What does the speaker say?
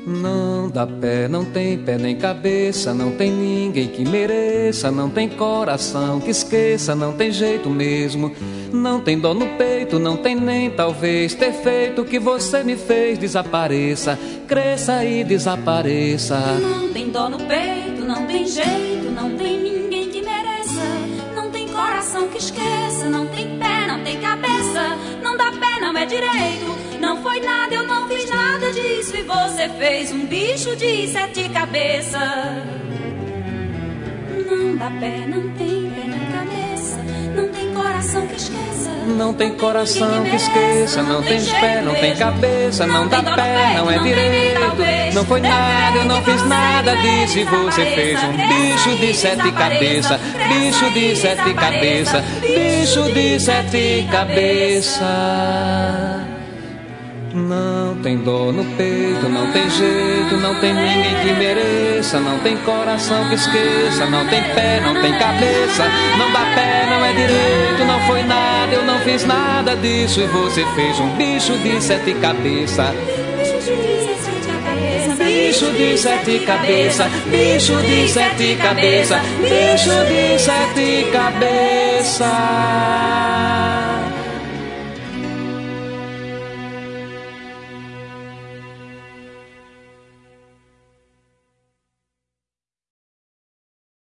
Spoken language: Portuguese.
Não dá pé, não tem pé nem cabeça, não tem ninguém que mereça, não tem coração que esqueça, não tem jeito mesmo. Não tem dor no peito, não tem nem talvez ter feito o que você me fez. Desapareça, cresça e desapareça. Não tem dor no peito, não tem jeito, não tem ninguém que mereça, não tem coração que esqueça, não tem pé, não tem cabeça, não dá pé, não é direito. Não foi nada, eu não fiz nada disso, e você fez um bicho de 7 cabeças. Não dá pé, não tem pé nem cabeça, não tem coração que esqueça, não tem coração que esqueça, não tem pé, não tem cabeça, não dá pé, não é direito. Não foi nada, eu não fiz nada disso, e você fez um bicho de 7 cabeças, bicho de 7 cabeças, bicho de 7 cabeças. Não tem dor no peito, não tem jeito, não tem ninguém que mereça, não tem coração que esqueça, não tem pé, não tem cabeça, não dá pé, não é direito. Não foi nada, eu não fiz nada disso, e você fez um bicho de 7 cabeças. Bicho de 7 cabeças, bicho de 7 cabeças, bicho de 7 cabeças.